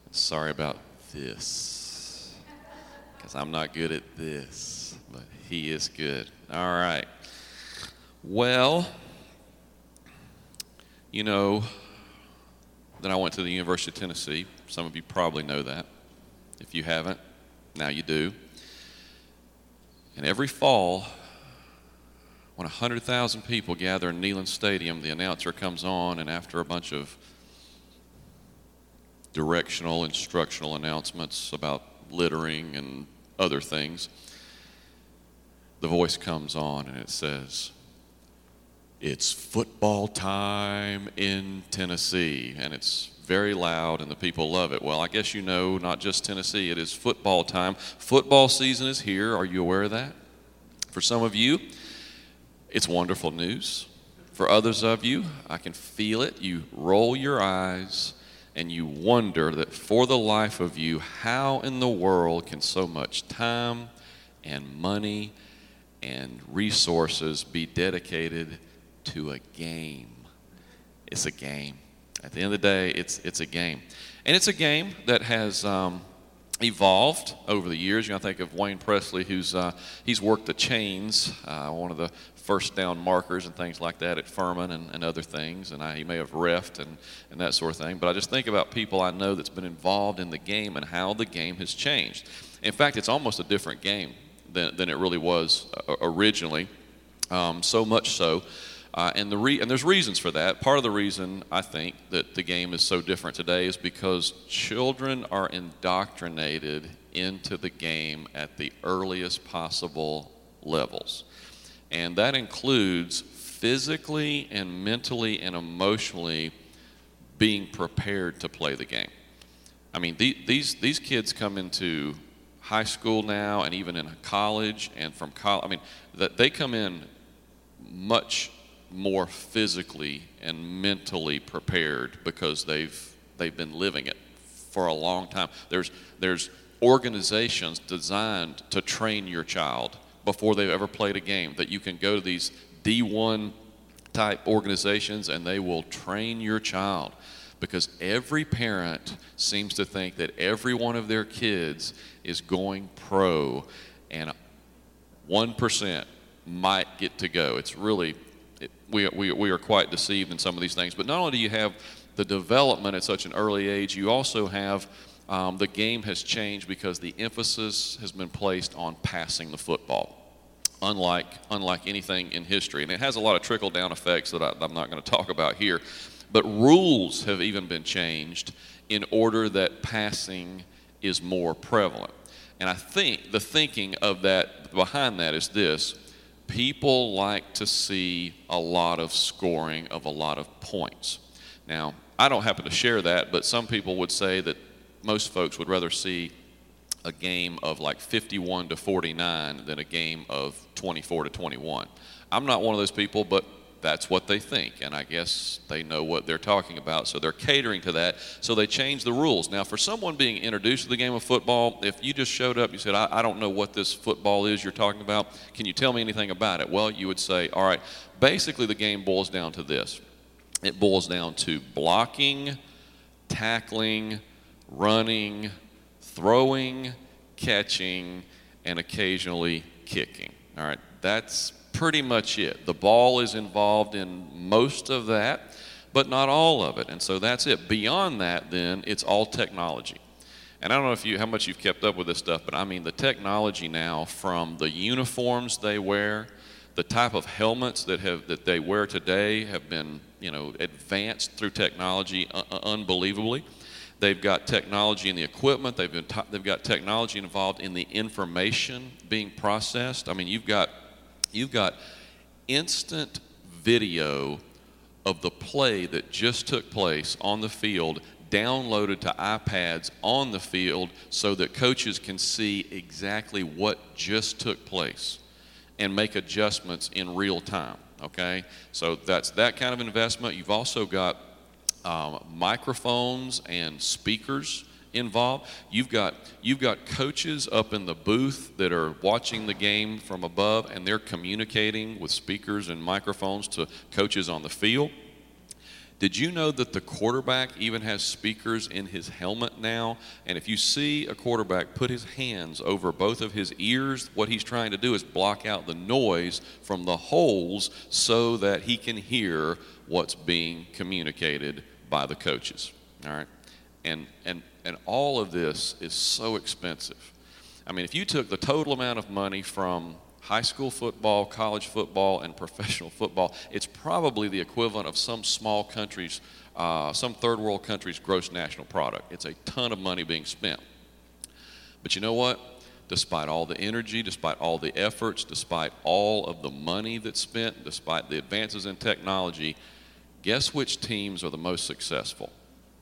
Sorry about this, because I'm not good at this, but he is good. All right. Well, you know that I went to the University of Tennessee. Some of you probably know that. If you haven't, now you do. And every fall, when 100,000 people gather in Neyland Stadium, the announcer comes on, and after a bunch of directional, instructional announcements about littering and other things, the voice comes on and it says, "It's football time in Tennessee." And it's very loud and the people love it. Well, I guess you know, not just Tennessee, it is football time. Football season is here. Are you aware of that? For some of you, it's wonderful news. For others of you, I can feel it. You roll your eyes and you wonder that for the life of you, how in the world can so much time and money and resources be dedicated to a game? It's a game. At the end of the day, it's a game. And it's a game that has evolved over the years. You know, I think of Wayne Presley, he's worked the chains, one of the first down markers and things like that at Furman and other things, and he may have reffed and that sort of thing. But I just think about people I know that's been involved in the game and how the game has changed. In fact, it's almost a different game than it really was originally, so much so. And there's reasons for that. Part of the reason I think that the game is so different today is because children are indoctrinated into the game at the earliest possible levels. And that includes physically and mentally and emotionally being prepared to play the game. I mean, these kids come into high school now and even in college and from college. I mean, they come in much more physically and mentally prepared because they've been living it for a long time. There's organizations designed to train your child before they've ever played a game, that you can go to these D1 type organizations and they will train your child, because every parent seems to think that every one of their kids is going pro and 1% might get to go. It's really, we are quite deceived in some of these things. But not only do you have the development at such an early age, you also have the game has changed because the emphasis has been placed on passing the football, unlike anything in history. And it has a lot of trickle-down effects that I'm not going to talk about here. But rules have even been changed in order that passing is more prevalent. And I think the thinking of that behind that is this: people like to see a lot of scoring of a lot of points. Now, I don't happen to share that, but some people would say that most folks would rather see a game of like 51-49 than a game of 24-21. I'm not one of those people, but that's what they think, and I guess they know what they're talking about, so they're catering to that, so they change the rules. Now, for someone being introduced to the game of football, if you just showed up, you said, I don't know what this football is you're talking about, can you tell me anything about it? Well, you would say, all right, basically the game boils down to this. It boils down to blocking, tackling, running, throwing, catching, and occasionally kicking. All right, that's pretty much it. The ball is involved in most of that, but not all of it, and so that's it. Beyond that, then, it's all technology. And I don't know how much you've kept up with this stuff, but I mean the technology now, from the uniforms they wear, the type of helmets that they wear today have been, advanced through technology unbelievably. They've got technology in the equipment. They've got technology involved in the information being processed. I mean, you've got instant video of the play that just took place on the field downloaded to iPads on the field so that coaches can see exactly what just took place and make adjustments in real time, okay? So that's that kind of investment. You've also got microphones and speakers involved. You've got coaches up in the booth that are watching the game from above, and they're communicating with speakers and microphones to coaches on the field. Did you know that the quarterback even has speakers in his helmet now? And if you see a quarterback put his hands over both of his ears, what he's trying to do is block out the noise from the holes so that he can hear what's being communicated by the coaches. All right? And all of this is so expensive. I mean, if you took the total amount of money from high school football, college football, and professional football, it's probably the equivalent of some small countries, some third world countries' gross national product. It's a ton of money being spent. But you know what? Despite all the energy, despite all the efforts, despite all of the money that's spent, despite the advances in technology, guess which teams are the most successful?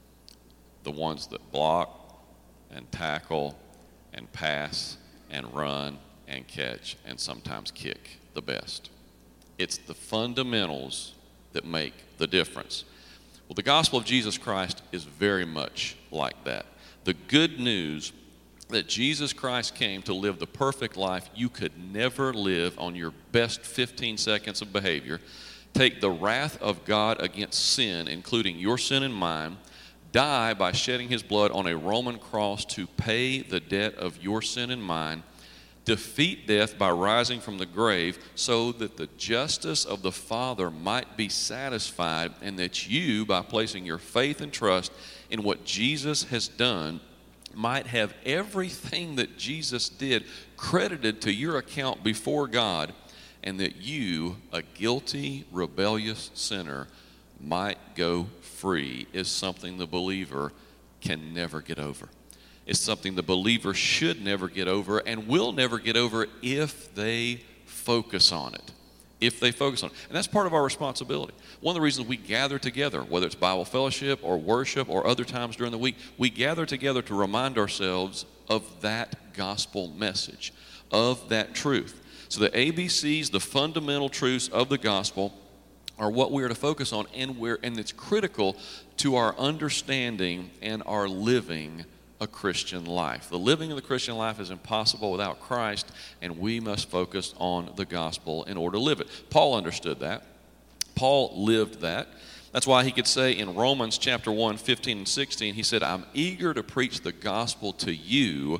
The ones that block and tackle and pass and run and catch and sometimes kick the best. It's the fundamentals that make the difference. Well, the gospel of Jesus Christ is very much like that. The good news that Jesus Christ came to live the perfect life you could never live on your best 15 seconds of behavior, take the wrath of God against sin, including your sin and mine, die by shedding his blood on a Roman cross to pay the debt of your sin and mine, defeat death by rising from the grave so that the justice of the Father might be satisfied, and that you, by placing your faith and trust in what Jesus has done, might have everything that Jesus did credited to your account before God, and that you, a guilty, rebellious sinner, might go free, is something the believer can never get over. It's something the believer should never get over and will never get over if they focus on it. If they focus on it. And that's part of our responsibility. One of the reasons we gather together, whether it's Bible fellowship or worship or other times during the week, we gather together to remind ourselves of that gospel message, of that truth. So the ABCs, the fundamental truths of the gospel, are what we are to focus on, and it's critical to our understanding and our living a Christian life. The living of the Christian life is impossible without Christ, and we must focus on the gospel in order to live it. Paul understood that. Paul lived that. That's why he could say in Romans chapter 1, 15 and 16, he said, I'm eager to preach the gospel to you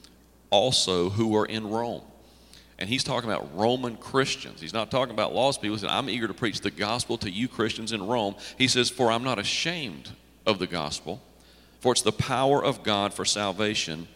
also who are in Rome. And he's talking about Roman Christians. He's not talking about lost people. He said, I'm eager to preach the gospel to you Christians in Rome. He says, for I'm not ashamed of the gospel, for it's the power of God for salvation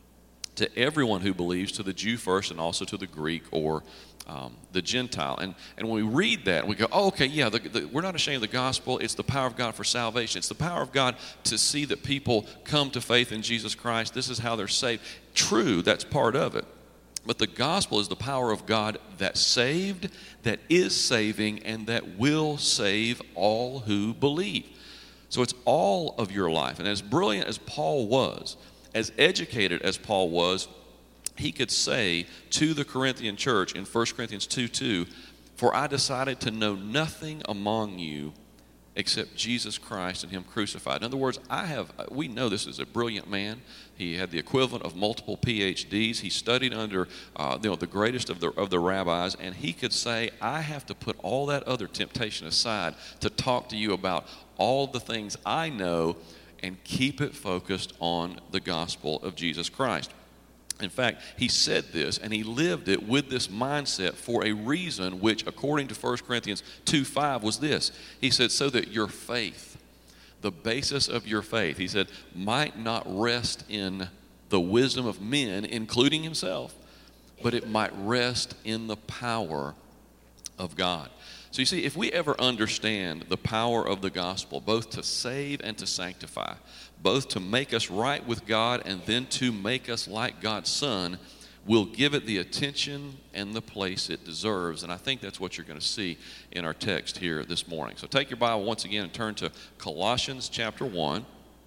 to everyone who believes, to the Jew first and also to the Greek or the Gentile. And when we read that, we go, oh, okay, yeah, we're not ashamed of the gospel. It's the power of God for salvation. It's the power of God to see that people come to faith in Jesus Christ. This is how they're saved. True, that's part of it. But the gospel is the power of God that saved, that is saving, and that will save all who believe. So it's all of your life. And as brilliant as Paul was, as educated as Paul was, he could say to the Corinthian church in 1 Corinthians 2:2, for I decided to know nothing among you except Jesus Christ and him crucified. In other words, we know this is a brilliant man. He had the equivalent of multiple PhDs. He studied under the greatest of the rabbis, and he could say, I have to put all that other temptation aside to talk to you about all the things I know and keep it focused on the gospel of Jesus Christ. In fact, he said this and he lived it with this mindset for a reason, which according to 1 Corinthians 2:5 was this. He said, so that your faith, the basis of your faith, he said, might not rest in the wisdom of men, including himself, but it might rest in the power of God. So you see, if we ever understand the power of the gospel, both to save and to sanctify, both to make us right with God and then to make us like God's Son, we'll give it the attention and the place it deserves. And I think that's what you're going to see in our text here this morning. So take your Bible once again and turn to Colossians chapter 1.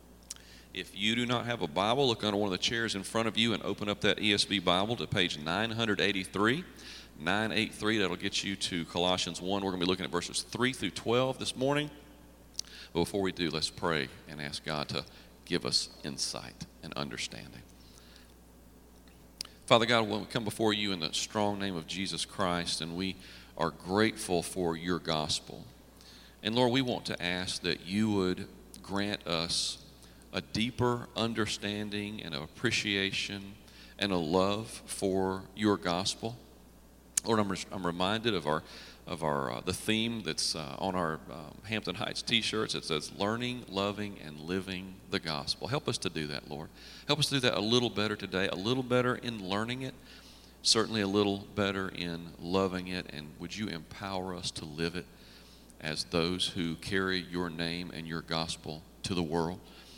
If you do not have a Bible, look under one of the chairs in front of you and open up that ESV Bible to page 983. 983, that'll get you to Colossians 1. We're going to be looking at verses 3 through 12 this morning. But before we do, let's pray and ask God to give us insight and understanding. Father God, when we come before you in the strong name of Jesus Christ, and we are grateful for your gospel. And Lord, we want to ask that you would grant us a deeper understanding and appreciation and a love for your gospel. Lord, I'm reminded of the theme that's on our Hampton Heights T-shirts. It says, learning, loving, and living the gospel. Help us to do that, Lord. Help us to do that a little better today, a little better in learning it, certainly a little better in loving it, and would you empower us to live it as those who carry your name and your gospel to the world.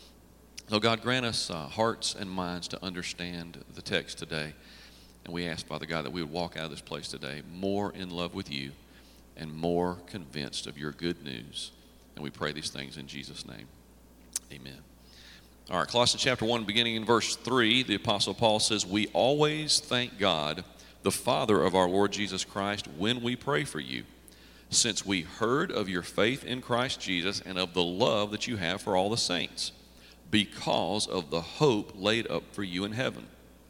So God, grant us hearts and minds to understand the text today. And we ask, Father God, that we would walk out of this place today more in love with you and more convinced of your good news. And we pray these things in Jesus' name. Amen. All right, Colossians chapter 1, beginning in verse 3, the Apostle Paul says, we always thank God, the Father of our Lord Jesus Christ, when we pray for you, since we heard of your faith in Christ Jesus and of the love that you have for all the saints, because of the hope laid up for you in heaven.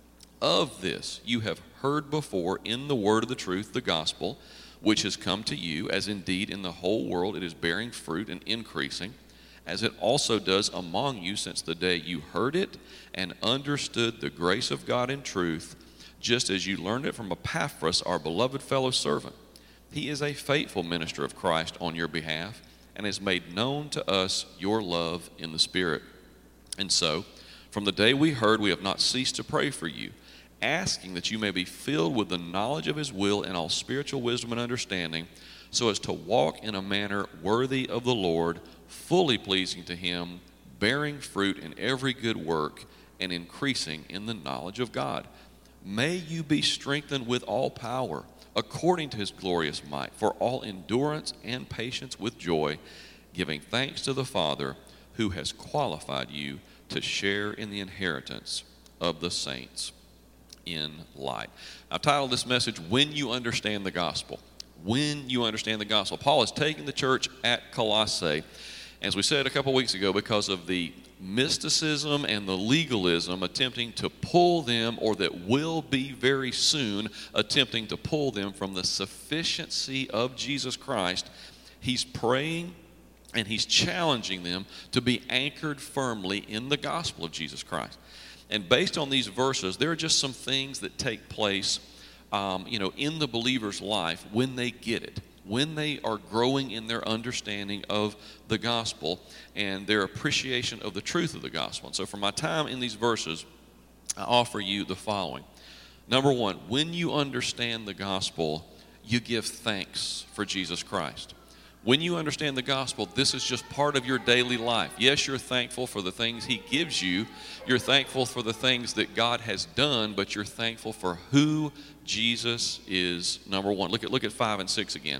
Of this you have heard before in the word of the truth, the gospel, which has come to you, as indeed in the whole world it is bearing fruit and increasing, as it also does among you since the day you heard it and understood the grace of God in truth, just as you learned it from Epaphras, our beloved fellow servant. He is a faithful minister of Christ on your behalf and has made known to us your love in the Spirit. And so, from the day we heard, we have not ceased to pray for you, asking that you may be filled with the knowledge of his will and all spiritual wisdom and understanding, so as to walk in a manner worthy of the Lord, fully pleasing to him, bearing fruit in every good work, and increasing in the knowledge of God. May you be strengthened with all power, according to his glorious might, for all endurance and patience with joy, giving thanks to the Father, who has qualified you to share in the inheritance of the saints in light. I've titled this message, When You Understand the Gospel. When you understand the gospel. Paul is taking the church at Colossae, as we said a couple weeks ago, because of the mysticism and the legalism attempting to pull them, or that will be very soon attempting to pull them from the sufficiency of Jesus Christ. He's praying and he's challenging them to be anchored firmly in the gospel of Jesus Christ. And based on these verses, there are just some things that take place, in the believer's life when they get it, when they are growing in their understanding of the gospel and their appreciation of the truth of the gospel. And so for my time in these verses, I offer you the following. Number one, when you understand the gospel, you give thanks for Jesus Christ. When you understand the gospel, this is just part of your daily life. Yes, you're thankful for the things he gives you. You're thankful for the things that God has done, but you're thankful for who Jesus is, number one. Look at 5 and 6 again.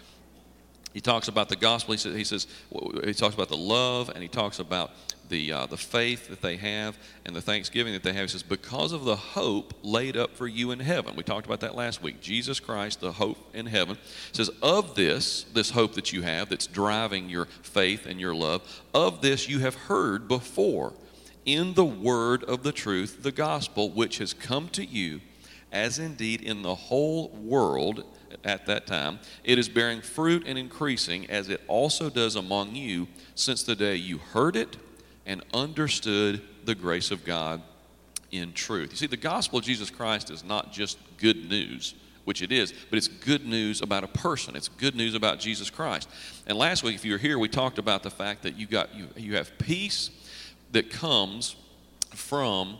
He talks about the gospel. He talks about the love, and he talks about the faith that they have and the thanksgiving that they have. He says, because of the hope laid up for you in heaven. We talked about that last week. Jesus Christ, the hope in heaven. He says, of this hope that you have that's driving your faith and your love, of this you have heard before in the word of the truth, the gospel, which has come to you, as indeed in the whole world at that time, it is bearing fruit and increasing, as it also does among you, since the day you heard it and understood the grace of God in truth. You see, the gospel of Jesus Christ is not just good news, which it is, but it's good news about a person. It's good news about Jesus Christ. And last week, if you were here, we talked about the fact that you have peace that comes from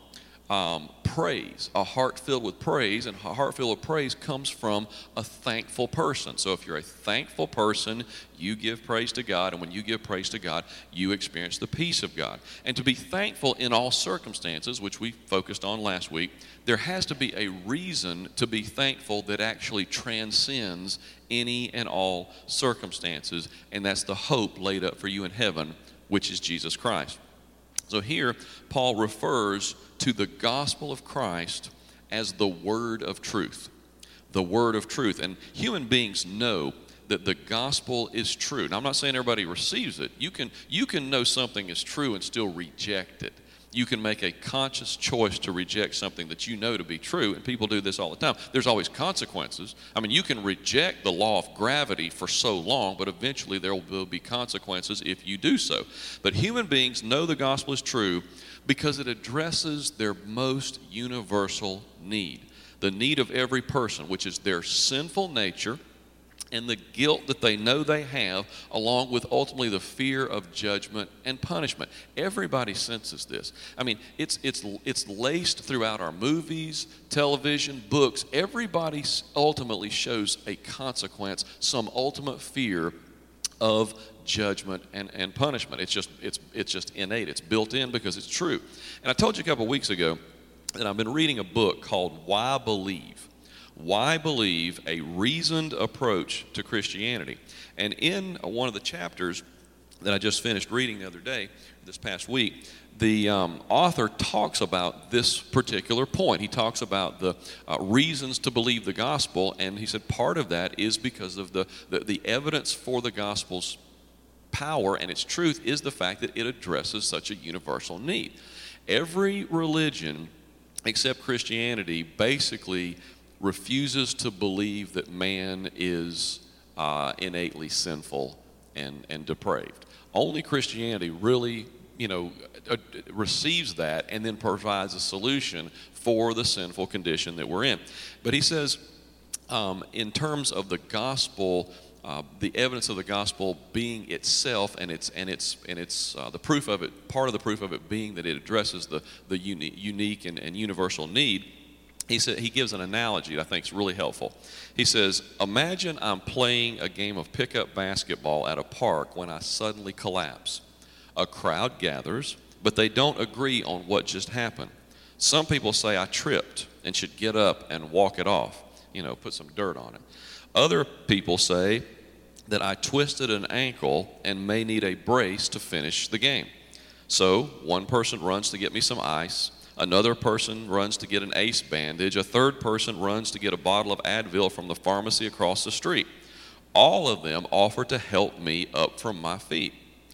praise, a heart filled with praise, and a heart filled with praise comes from a thankful person. So if you're a thankful person, you give praise to God, and when you give praise to God, you experience the peace of God. And to be thankful in all circumstances, which we focused on last week, there has to be a reason to be thankful that actually transcends any and all circumstances, and that's the hope laid up for you in heaven, which is Jesus Christ. So here, Paul refers to the gospel of Christ as the word of truth. The word of truth. And human beings know that the gospel is true. Now, I'm not saying everybody receives it. You can know something is true and still reject it. You can make a conscious choice to reject something that you know to be true, and people do this all the time. There's always consequences. I mean, you can reject the law of gravity for so long, but eventually there will be consequences if you do so. But human beings know the gospel is true because it addresses their most universal need, the need of every person, which is their sinful nature and the guilt that they know they have, along with ultimately the fear of judgment and punishment. Everybody senses this. I mean, it's laced throughout our movies, television, books. Everybody ultimately shows a consequence, some ultimate fear of judgment and punishment. It's just innate. It's built in because it's true. And I told you a couple of weeks ago that I've been reading a book called Why Believe? Why Believe? A Reasoned Approach to Christianity. And in one of the chapters that I just finished reading the other day, this past week, the author talks about this particular point. He talks about the reasons to believe the gospel, and he said part of that is because of the evidence for the gospel's power and its truth is the fact that it addresses such a universal need. Every religion except Christianity basically refuses to believe that man is innately sinful and depraved. Only Christianity really, receives that and then provides a solution for the sinful condition that we're in. But he says, in terms of the gospel, the evidence of the gospel being itself and it's the proof of it, part of the proof of it being that it addresses the unique and universal need. He gives an analogy that I think is really helpful. He says, imagine I'm playing a game of pickup basketball at a park when I suddenly collapse. A crowd gathers, but they don't agree on what just happened. Some people say I tripped and should get up and walk it off, put some dirt on it. Other people say that I twisted an ankle and may need a brace to finish the game. So one person runs to get me some ice. Another person runs to get an ace bandage. A third person runs to get a bottle of Advil from the pharmacy across the street. All of them offer to help me up to my feet.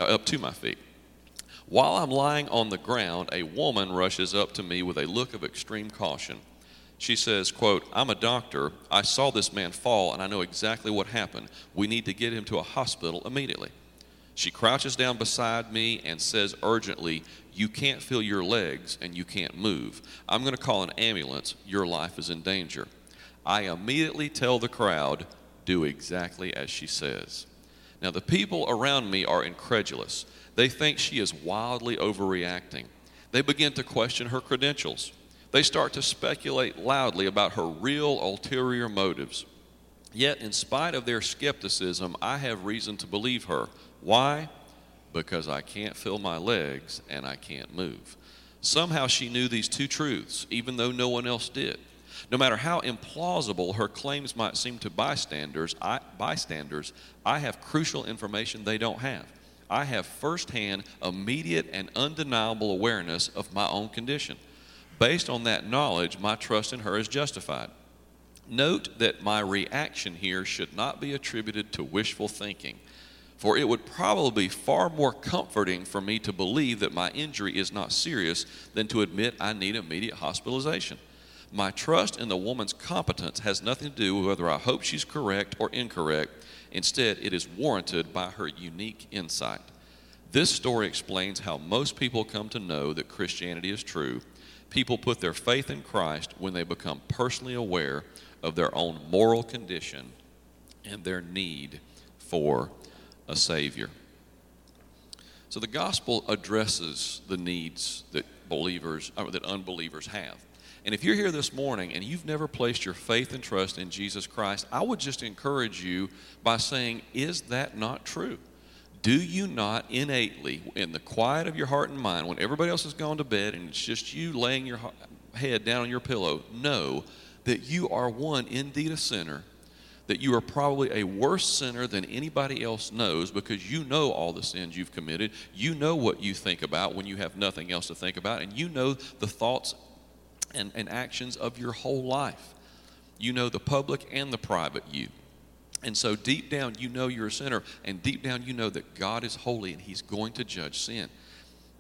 While I'm lying on the ground, a woman rushes up to me with a look of extreme caution. She says, quote, I'm a doctor. I saw this man fall and I know exactly what happened. We need to get him to a hospital immediately. She crouches down beside me and says urgently, you can't feel your legs and you can't move. I'm going to call an ambulance. Your life is in danger. I immediately tell the crowd, do exactly as she says. Now the people around me are incredulous. They think she is wildly overreacting. They begin to question her credentials. They start to speculate loudly about her real ulterior motives. Yet in spite of their skepticism, I have reason to believe her. Why? Because I can't feel my legs and I can't move. Somehow she knew these two truths, even though no one else did. No matter how implausible her claims might seem to bystanders, I have crucial information they don't have. I have firsthand, immediate, and undeniable awareness of my own condition. Based on that knowledge, my trust in her is justified. Note that my reaction here should not be attributed to wishful thinking, for it would probably be far more comforting for me to believe that my injury is not serious than to admit I need immediate hospitalization. My trust in the woman's competence has nothing to do with whether I hope she's correct or incorrect. Instead, it is warranted by her unique insight. This story explains how most people come to know that Christianity is true. People put their faith in Christ when they become personally aware of their own moral condition and their need for a Savior. So the gospel addresses the needs that unbelievers have. And if you're here this morning and you've never placed your faith and trust in Jesus Christ, I would just encourage you by saying, is that not true? Do you not innately, in the quiet of your heart and mind, when everybody else has gone to bed and it's just you laying your head down on your pillow, know that you are indeed a sinner, that you are probably a worse sinner than anybody else knows because you know all the sins you've committed. You know what you think about when you have nothing else to think about, and you know the thoughts and actions of your whole life. You know the public and the private you. And so deep down you know you're a sinner, and deep down you know that God is holy and He's going to judge sin.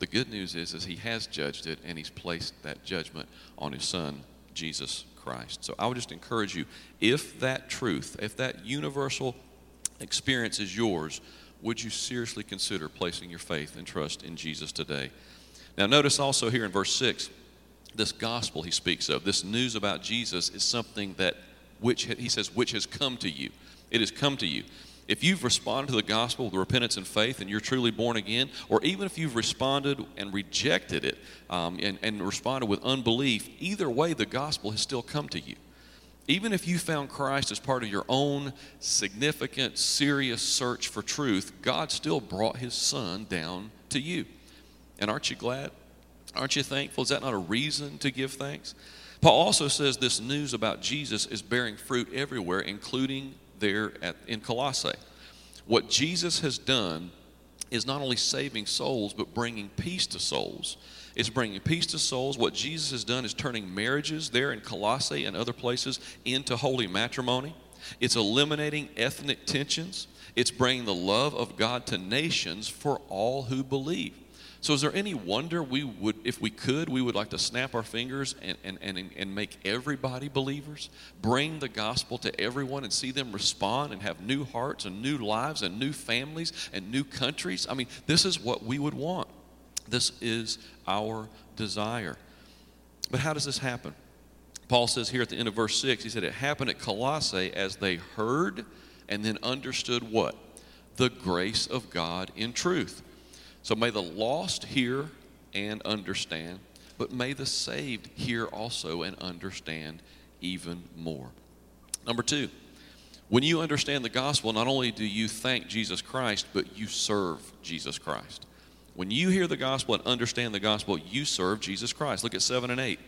The good news is he has judged it, and he's placed that judgment on his son, Jesus Christ. So I would just encourage you, if that truth, if that universal experience is yours, would you seriously consider placing your faith and trust in Jesus today? Now notice also here in verse 6, this gospel he speaks of, this news about Jesus is something that which has come to you. It has come to you. If you've responded to the gospel with repentance and faith and you're truly born again, or even if you've responded and rejected it and responded with unbelief, either way the gospel has still come to you. Even if you found Christ as part of your own significant, serious search for truth, God still brought his son down to you. And aren't you glad? Aren't you thankful? Is that not a reason to give thanks? Paul also says this news about Jesus is bearing fruit everywhere, including there in Colossae. What Jesus has done is not only saving souls, but bringing peace to souls. It's bringing peace to souls. What Jesus has done is turning marriages there in Colossae and other places into holy matrimony. It's eliminating ethnic tensions. It's bringing the love of God to nations for all who believe. So is there any wonder we would, if we could, we would like to snap our fingers and make everybody believers, bring the gospel to everyone and see them respond and have new hearts and new lives and new families and new countries? I mean, this is what we would want. This is our desire. But how does this happen? Paul says here at the end of verse 6, he said it happened at Colossae as they heard and then understood what? The grace of God in truth. So may the lost hear and understand, but may the saved hear also and understand even more. Number 2, when you understand the gospel, not only do you thank Jesus Christ, but you serve Jesus Christ. When you hear the gospel and understand the gospel, you serve Jesus Christ. Look at 7 and 8.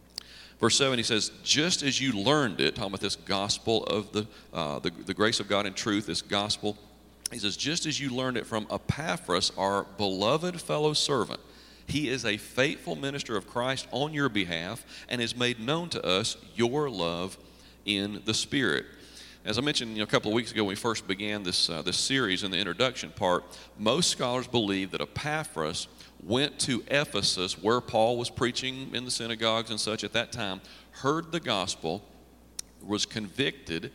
Verse 7, he says, just as you learned it, talking about this gospel of the grace of God in truth, this gospel, he says, just as you learned it from Epaphras, our beloved fellow servant. He is a faithful minister of Christ on your behalf and has made known to us your love in the Spirit. As I mentioned a couple of weeks ago when we first began this series in the introduction part, most scholars believe that Epaphras went to Ephesus where Paul was preaching in the synagogues and such at that time, heard the gospel, was convicted,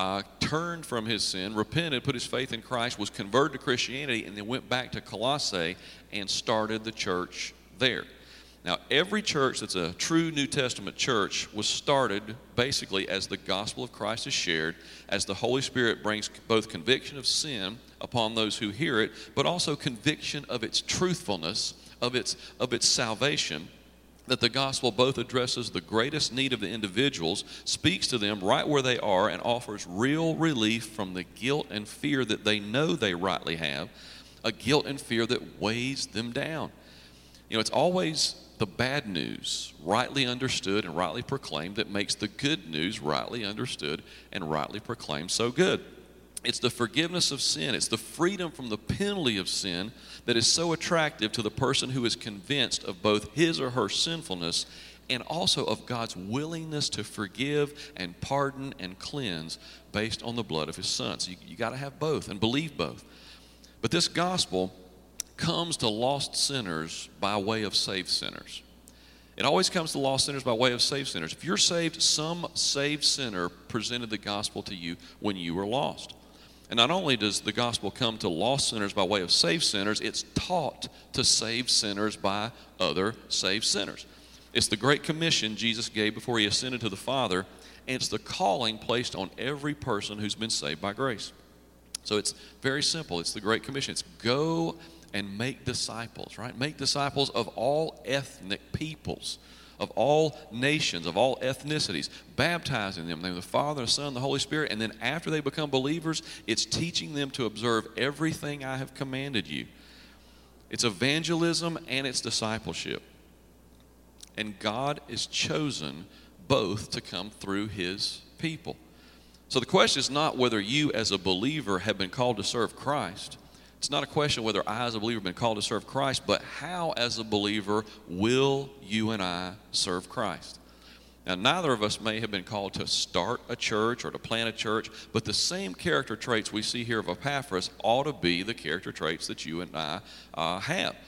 turned from his sin, repented, put his faith in Christ, was converted to Christianity, and then went back to Colossae and started the church there. Now, every church that's a true New Testament church was started basically as the gospel of Christ is shared, as the Holy Spirit brings both conviction of sin upon those who hear it, but also conviction of its truthfulness, of its salvation, that the gospel both addresses the greatest need of the individuals, speaks to them right where they are, and offers real relief from the guilt and fear that they know they rightly have, a guilt and fear that weighs them down. It's always the bad news, rightly understood and rightly proclaimed, that makes the good news rightly understood and rightly proclaimed so good. It's the forgiveness of sin. It's the freedom from the penalty of sin that is so attractive to the person who is convinced of both his or her sinfulness and also of God's willingness to forgive and pardon and cleanse based on the blood of his son. So you got to have both and believe both. But this gospel comes to lost sinners by way of saved sinners. It always comes to lost sinners by way of saved sinners. If you're saved, some saved sinner presented the gospel to you when you were lost. And not only does the gospel come to lost sinners by way of saved sinners, it's taught to saved sinners by other saved sinners. It's the Great Commission Jesus gave before he ascended to the Father, and it's the calling placed on every person who's been saved by grace. So it's very simple. It's the Great Commission. It's go and make disciples, right? Make disciples of all ethnic peoples, of all nations, of all ethnicities, baptizing them in the name of the Father, the Son, and the Holy Spirit. And then after they become believers, it's teaching them to observe everything I have commanded you. It's evangelism and it's discipleship. And God has chosen both to come through his people. So the question is not whether you as a believer have been called to serve Christ. It's not a question whether I as a believer have been called to serve Christ, but how as a believer will you and I serve Christ? Now, neither of us may have been called to start a church or to plant a church, but the same character traits we see here of Epaphras ought to be the character traits that you and I have.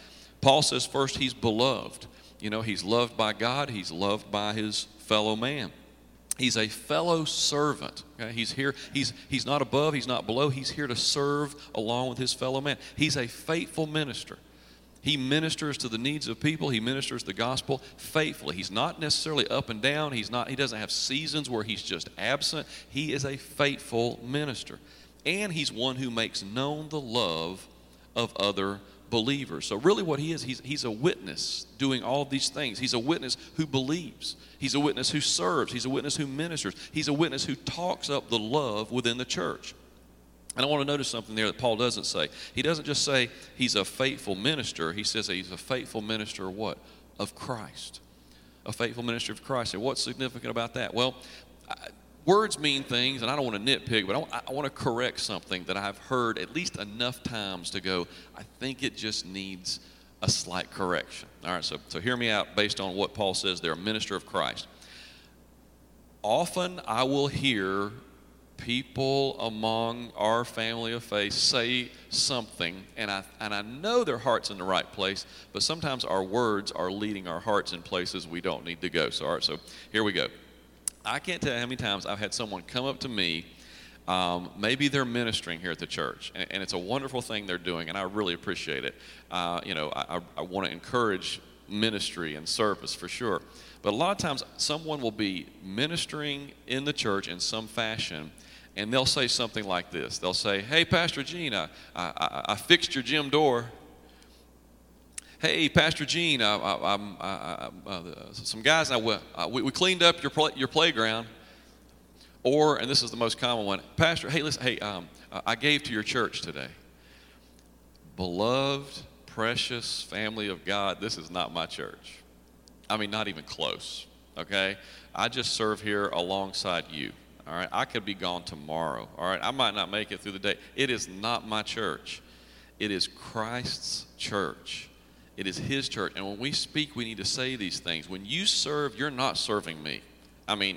Paul says first he's beloved. You know, he's loved by God. He's loved by his fellow man. He's a fellow servant. Okay? He's here. He's not above. He's not below. He's here to serve along with his fellow man. He's a faithful minister. He ministers to the needs of people. He ministers the gospel faithfully. He's not necessarily up and down. He doesn't have seasons where he's just absent. He is a faithful minister. And he's one who makes known the love of other believers. So really what he is, he's a witness doing all of these things. He's a witness who believes. He's a witness who serves. He's a witness who ministers. He's a witness who talks up the love within the church. And I want to notice something there that Paul doesn't say. He doesn't just say he's a faithful minister. He says that he's a faithful minister of what? Of Christ. A faithful minister of Christ. And what's significant about that? Well, words mean things, and I don't want to nitpick, but I want to correct something that I've heard at least enough times to go, I think it just needs a slight correction. All right, so hear me out based on what Paul says there, a minister of Christ. Often I will hear people among our family of faith say something, and I know their heart's in the right place, but sometimes our words are leading our hearts in places we don't need to go. So, all right, so here we go. I can't tell you how many times I've had someone come up to me, maybe they're ministering here at the church, and it's a wonderful thing they're doing, and I really appreciate it. You know, I want to encourage ministry and service for sure. But a lot of times someone will be ministering in the church in some fashion, and they'll say something like this. They'll say, hey, Pastor Gene, I fixed your gym door. Hey, Pastor Gene, some guys, we cleaned up your playground. Or, and this is the most common one, Pastor, hey, listen, hey, I gave to your church today. Beloved, precious family of God, this is not my church. I mean, not even close, okay? I just serve here alongside you, all right? I could be gone tomorrow, all right? I might not make it through the day. It is not my church. It is Christ's church. It is his church. And when we speak, we need to say these things. When you serve, you're not serving me. I mean,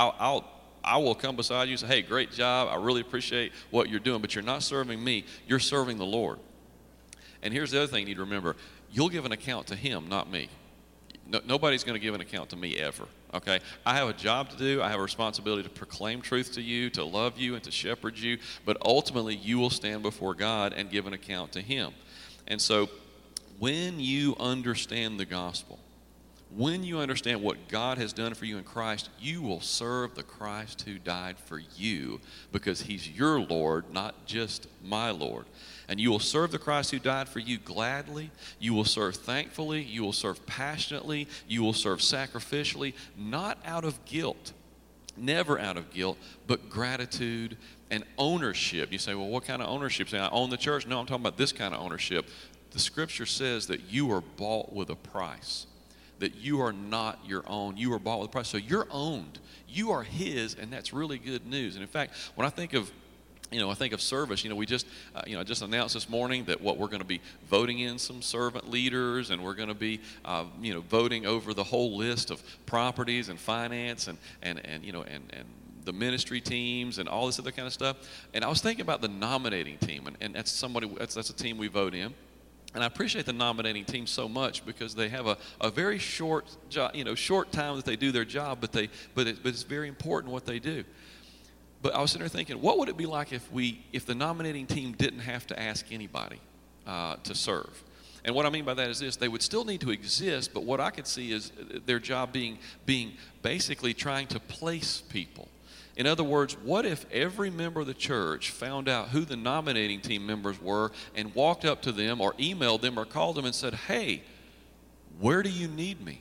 I will come beside you and say, hey, great job. I really appreciate what you're doing, but you're not serving me. You're serving the Lord. And here's the other thing you need to remember. You'll give an account to him, not me. Nobody's going to give an account to me ever, okay? I have a job to do. I have a responsibility to proclaim truth to you, to love you, and to shepherd you. But ultimately, you will stand before God and give an account to him. And so when you understand the gospel, when you understand what God has done for you in Christ, you will serve the Christ who died for you because he's your Lord, not just my Lord. And you will serve the Christ who died for you gladly. You will serve thankfully. You will serve passionately. You will serve sacrificially, not out of guilt, never out of guilt, but gratitude and ownership. You say, well, what kind of ownership? Say, I own the church? No, I'm talking about this kind of ownership. The scripture says that you are bought with a price, that you are not your own. You are bought with a price. So you're owned. You are his, and that's really good news. And in fact, when I think of service. We just, I just announced this morning that we're going to be voting in some servant leaders, and we're going to be, voting over the whole list of properties and finance and the ministry teams and all this other kind of stuff. And I was thinking about the nominating team, and that's a team we vote in. And I appreciate the nominating team so much because they have a very short time that they do their job, but it's very important what they do. But I was sitting there thinking, what would it be like if the nominating team didn't have to ask anybody to serve? And what I mean by that is this: they would still need to exist, but what I could see is their job being basically trying to place people. In other words, what if every member of the church found out who the nominating team members were and walked up to them or emailed them or called them and said, hey, where do you need me?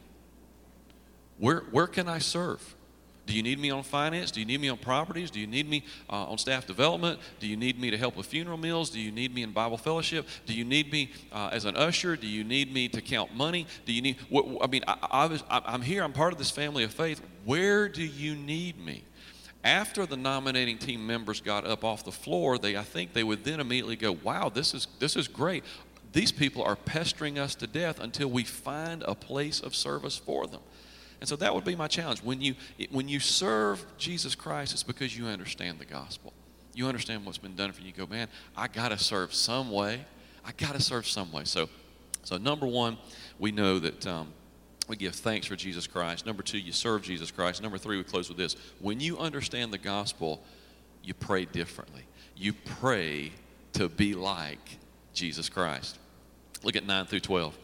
Where can I serve? Do you need me on finance? Do you need me on properties? Do you need me on staff development? Do you need me to help with funeral meals? Do you need me in Bible fellowship? Do you need me as an usher? Do you need me to count money? Do you need? I'm here. I'm part of this family of faith. Where do you need me? After the nominating team members got up off the floor, I think they would then immediately go, "Wow, this is great. These people are pestering us to death until we find a place of service for them." And so that would be my challenge. When you serve Jesus Christ, it's because you understand the gospel. You understand what's been done for you. You go, man, I got to serve some way. I got to serve some way. So So number one, we know that we give thanks for Jesus Christ. Number two, you serve Jesus Christ. Number three, we close with this. When you understand the gospel, you pray differently. You pray to be like Jesus Christ. Look at 9 through 12.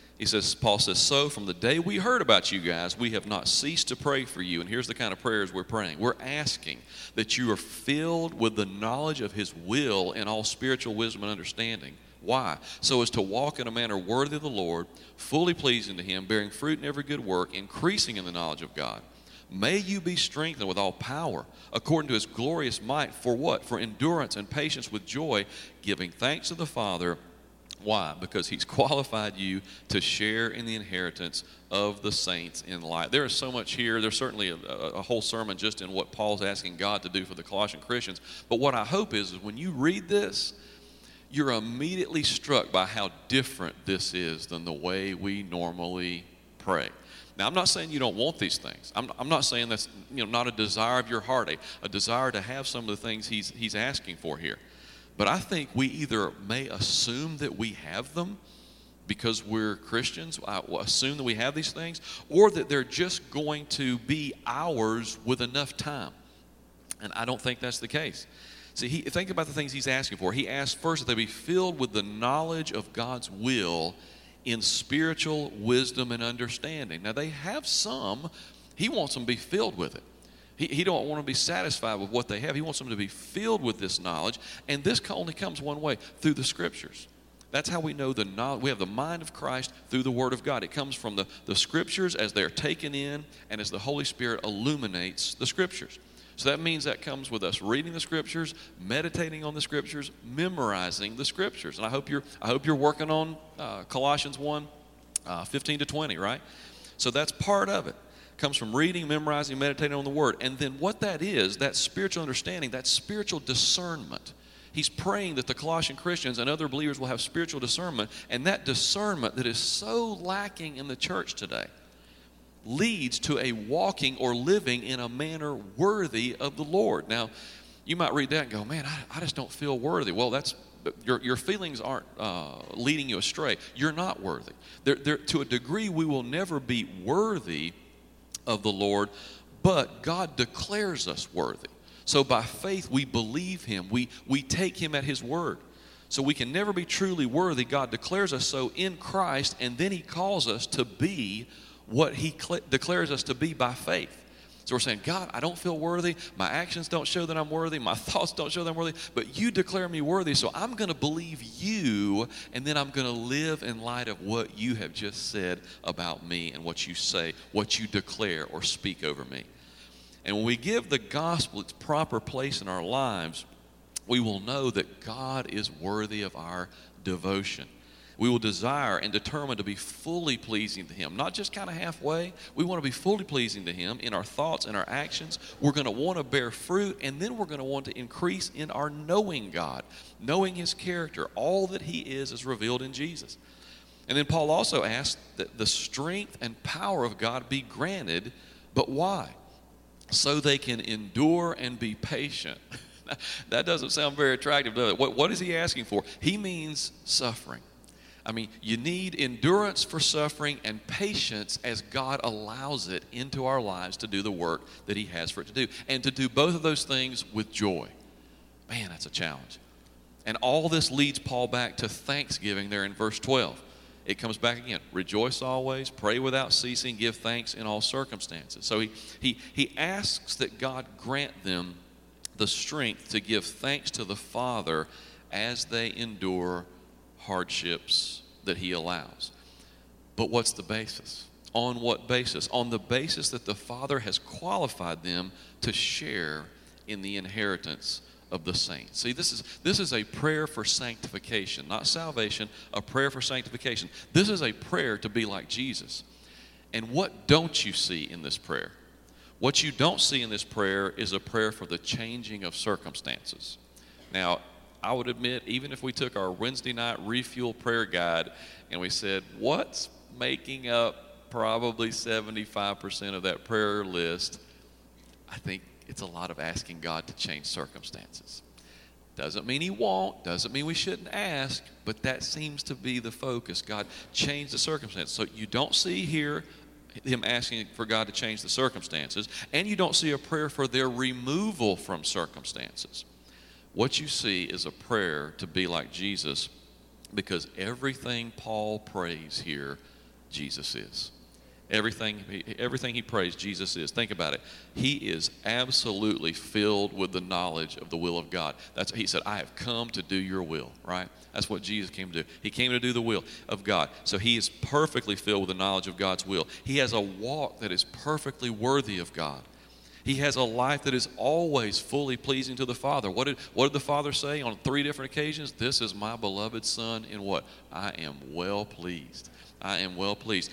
Paul says, so from the day we heard about you guys, we have not ceased to pray for you. And here's the kind of prayers we're praying. We're asking that you are filled with the knowledge of his will and all spiritual wisdom and understanding. Why? So as to walk in a manner worthy of the Lord, fully pleasing to him, bearing fruit in every good work, increasing in the knowledge of God. May you be strengthened with all power, according to his glorious might, for what? For endurance and patience with joy, giving thanks to the Father. Why? Because he's qualified you to share in the inheritance of the saints in light. There is so much here. There's certainly a whole sermon just in what Paul's asking God to do for the Colossian Christians. But what I hope is when you read this, you're immediately struck by how different this is than the way we normally pray. Now, I'm not saying you don't want these things. I'm not saying that's not a desire of your heart, a desire to have some of the things he's asking for here. But I think we either may assume that we have them because we're Christians, assume that we have these things, or that they're just going to be ours with enough time. And I don't think that's the case. See, think about the things he's asking for. He asked first that they be filled with the knowledge of God's will in spiritual wisdom and understanding. Now, they have some. He wants them to be filled with it. He don't want to be satisfied with what they have. He wants them to be filled with this knowledge. And this only comes one way, through the Scriptures. That's how we know we have the mind of Christ through the Word of God. It comes from the Scriptures as they're taken in and as the Holy Spirit illuminates the Scriptures. So that means that comes with us reading the Scriptures, meditating on the Scriptures, memorizing the Scriptures. And I hope you're working on Colossians 1, 15 to 20, right? So that's part of it. Comes from reading, memorizing, meditating on the Word. And then what that is, that spiritual understanding, that spiritual discernment. He's praying that the Colossian Christians and other believers will have spiritual discernment, and that discernment that is so lacking in the church today leads to a walking or living in a manner worthy of the Lord. Now, you might read that and go, man, I just don't feel worthy. Well, that's your feelings aren't leading you astray. You're not worthy. To a degree, we will never be worthy of the Lord, but God declares us worthy. So by faith, we believe him. We take him at his word. So we can never be truly worthy. God declares us so in Christ, and then he calls us to be what he declares us to be by faith. So we're saying, God, I don't feel worthy. My actions don't show that I'm worthy. My thoughts don't show that I'm worthy. But you declare me worthy, so I'm going to believe you, and then I'm going to live in light of what you have just said about me and what you say, what you declare or speak over me. And when we give the gospel its proper place in our lives, we will know that God is worthy of our devotion. We will desire and determine to be fully pleasing to him, not just kind of halfway. We want to be fully pleasing to him in our thoughts and our actions. We're going to want to bear fruit, and then we're going to want to increase in our knowing God, knowing his character. All that he is revealed in Jesus. And then Paul also asked that the strength and power of God be granted, but why? So they can endure and be patient. That doesn't sound very attractive, does it? What is he asking for? He means suffering. I mean, you need endurance for suffering and patience as God allows it into our lives to do the work that he has for it to do. And to do both of those things with joy. Man, that's a challenge. And all this leads Paul back to thanksgiving there in verse 12. It comes back again. Rejoice always, pray without ceasing, give thanks in all circumstances. So he asks that God grant them the strength to give thanks to the Father as they endure hardships that he allows. But what's the basis? On what basis? On the basis that the Father has qualified them to share in the inheritance of the saints. See, this is a prayer for sanctification, not salvation, a prayer for sanctification. This is a prayer to be like Jesus. And what don't you see in this prayer? What you don't see in this prayer is a prayer for the changing of circumstances. Now, I would admit, even if we took our Wednesday night refuel prayer guide and we said, what's making up probably 75% of that prayer list, I think it's a lot of asking God to change circumstances. Doesn't mean he won't, doesn't mean we shouldn't ask, but that seems to be the focus. God changed the circumstance. So you don't see here him asking for God to change the circumstances, and you don't see a prayer for their removal from circumstances. What you see is a prayer to be like Jesus, because everything Paul prays here, Jesus is. Everything he prays, Jesus is. Think about it. He is absolutely filled with the knowledge of the will of God. He said, I have come to do your will, right? That's what Jesus came to do. He came to do the will of God. So he is perfectly filled with the knowledge of God's will. He has a walk that is perfectly worthy of God. He has a life that is always fully pleasing to the Father. What did the Father say on 3 different occasions? This is my beloved Son in what? I am well pleased. I am well pleased.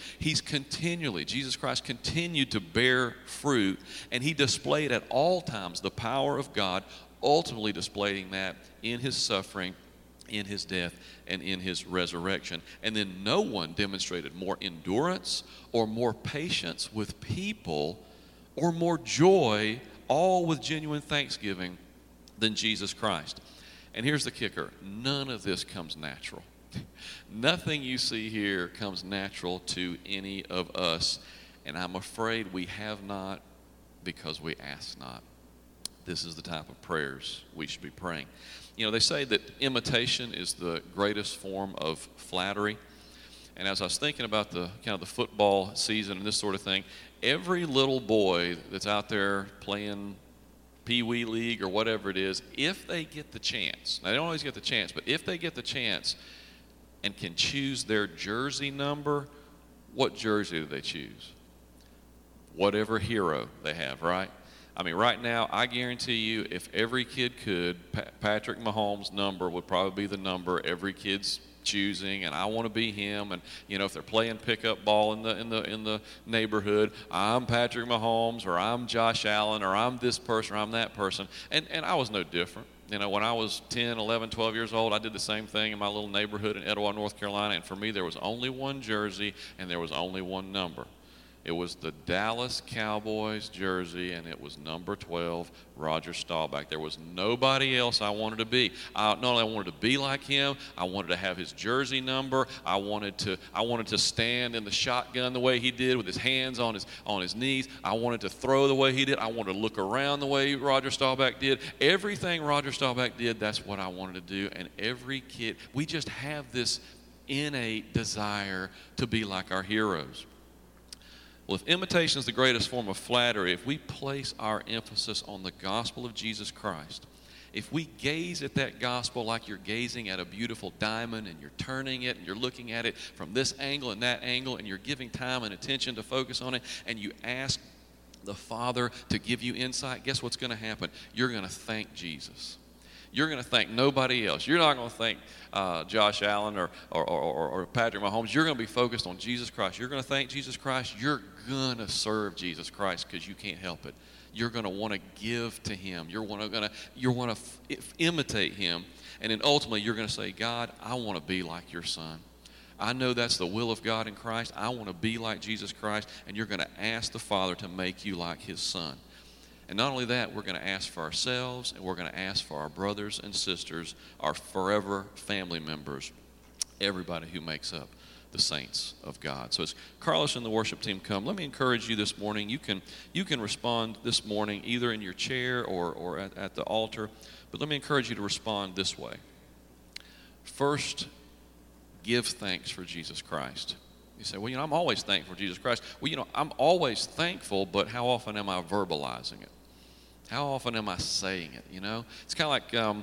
Jesus Christ continued to bear fruit, and he displayed at all times the power of God, ultimately displaying that in his suffering, in his death, and in his resurrection. And then no one demonstrated more endurance or more patience with people or more joy, all with genuine thanksgiving, than Jesus Christ. And here's the kicker. None of this comes natural. Nothing you see here comes natural to any of us, and I'm afraid we have not because we ask not. This is the type of prayers we should be praying. You know, they say that imitation is the greatest form of flattery. And as I was thinking about the football season and this sort of thing, every little boy that's out there playing Pee Wee League or whatever it is, if they get the chance, now they don't always get the chance, but if they get the chance and can choose their jersey number, what jersey do they choose? Whatever hero they have, right? I mean, right now, I guarantee you, if every kid could, Patrick Mahomes' number would probably be the number every kid's choosing, and I want to be him. And you know, if they're playing pickup ball in the neighborhood, I'm Patrick Mahomes, or I'm Josh Allen, or I'm this person, or I'm that person. And I was no different. You know, when I was 10, 11, 12 years old, I did the same thing in my little neighborhood in Etowah, North Carolina. And for me, there was only one jersey, and there was only one number. It was the Dallas Cowboys jersey, and it was number 12, Roger Staubach. There was nobody else I wanted to be. Not only I wanted to be like him, I wanted to have his jersey number. I wanted to stand in the shotgun the way he did, with his hands on his knees. I wanted to throw the way he did. I wanted to look around the way Roger Staubach did. Everything Roger Staubach did, that's what I wanted to do. And every kid, we just have this innate desire to be like our heroes. Well, if imitation is the greatest form of flattery, if we place our emphasis on the gospel of Jesus Christ, if we gaze at that gospel like you're gazing at a beautiful diamond and you're turning it and you're looking at it from this angle and that angle and you're giving time and attention to focus on it, and you ask the Father to give you insight, guess what's going to happen? You're going to thank Jesus. You're going to thank nobody else. You're not going to thank Josh Allen or Patrick Mahomes. You're going to be focused on Jesus Christ. You're going to thank Jesus Christ. You're going to serve Jesus Christ because you can't help it. You're going to want to give to him. You're going to imitate him. And then ultimately you're going to say, God, I want to be like your son. I know that's the will of God in Christ. I want to be like Jesus Christ. And you're going to ask the Father to make you like his son. And not only that, we're going to ask for ourselves, and we're going to ask for our brothers and sisters, our forever family members, everybody who makes up the saints of God. So as Carlos and the worship team come, let me encourage you this morning. You can respond this morning either in your chair or at the altar, but let me encourage you to respond this way. First, give thanks for Jesus Christ. You say, well, I'm always thankful for Jesus Christ. Well, I'm always thankful, but how often am I verbalizing it? How often am I saying it? It's kind of like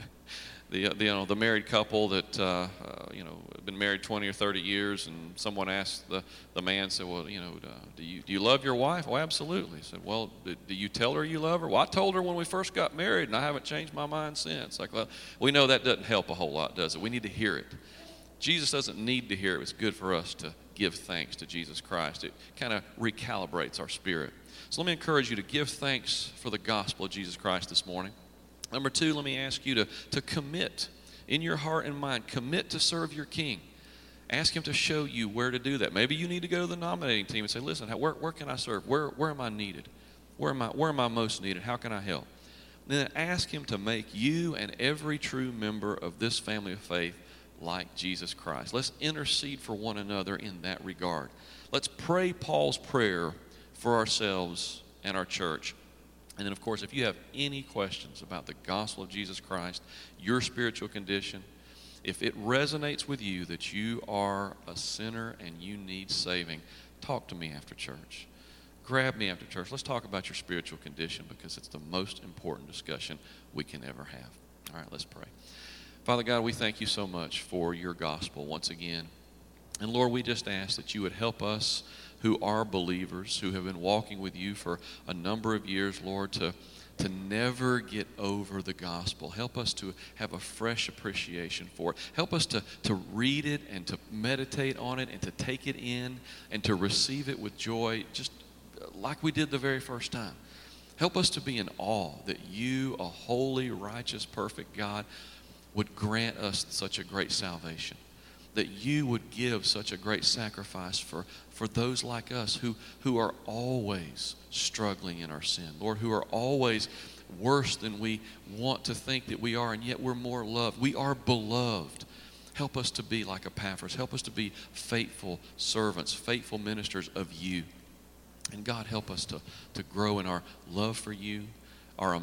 the married couple that been married 20 or 30 years, and someone asked the man, said, well, do you love your wife? Oh, absolutely. He said, well, do you tell her you love her? Well, I told her when we first got married, and I haven't changed my mind since. Like, well, we know that doesn't help a whole lot, does it? We need to hear it. Jesus doesn't need to hear it. It's good for us to give thanks to Jesus Christ. It kind of recalibrates our spirit. So let me encourage you to give thanks for the gospel of Jesus Christ this morning. Number 2, let me ask you to commit in your heart and mind. Commit to serve your King. Ask him to show you where to do that. Maybe you need to go to the nominating team and say, listen, where can I serve? Where am I needed? Where am I most needed? How can I help? Then ask Him to make you and every true member of this family of faith like Jesus Christ. Let's intercede for one another in that regard. Let's pray Paul's prayer for ourselves and our church. And then, of course, if you have any questions about the gospel of Jesus Christ, your spiritual condition, if it resonates with you that you are a sinner and you need saving, talk to me after church. Grab me after church. Let's talk about your spiritual condition, because it's the most important discussion we can ever have. All right, let's pray. Father God, we thank you so much for your gospel once again. And Lord, we just ask that you would help us who are believers, who have been walking with you for a number of years, Lord, to never get over the gospel. Help us to have a fresh appreciation for it. Help us to read it and to meditate on it and to take it in and to receive it with joy, just like we did the very first time. Help us to be in awe that you, a holy, righteous, perfect God, would grant us such a great salvation, that you would give such a great sacrifice for those like us who are always struggling in our sin, Lord, who are always worse than we want to think that we are, and yet we're more loved. We are beloved. Help us to be like Epaphras. Help us to be faithful servants, faithful ministers of you. And God, help us to grow in our love for you, our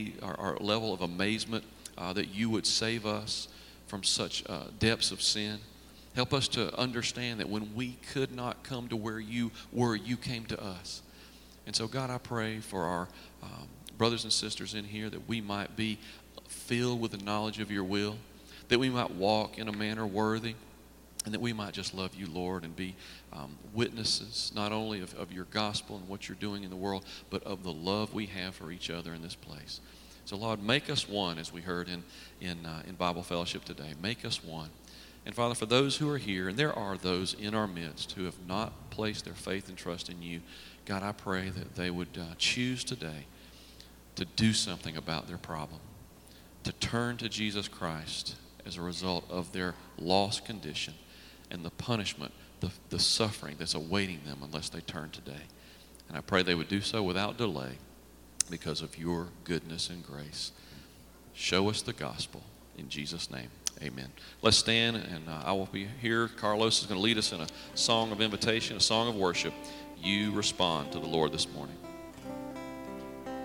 level of amazement that you would save us from such depths of sin. Help us to understand that when we could not come to where you were, you came to us. And so, God, I pray for our brothers and sisters in here that we might be filled with the knowledge of your will, that we might walk in a manner worthy, and that we might just love you, Lord, and be witnesses not only of your gospel and what you're doing in the world, but of the love we have for each other in this place. So, Lord, make us one, as we heard in Bible fellowship today. Make us one. And, Father, for those who are here, and there are those in our midst who have not placed their faith and trust in you, God, I pray that they would choose today to do something about their problem, to turn to Jesus Christ as a result of their lost condition and the punishment, the suffering that's awaiting them unless they turn today. And I pray they would do so without delay because of your goodness and grace. Show us the gospel. In Jesus' name, amen. Let's stand, and I will be here. Carlos is going to lead us in a song of invitation, a song of worship. You respond to the Lord this morning.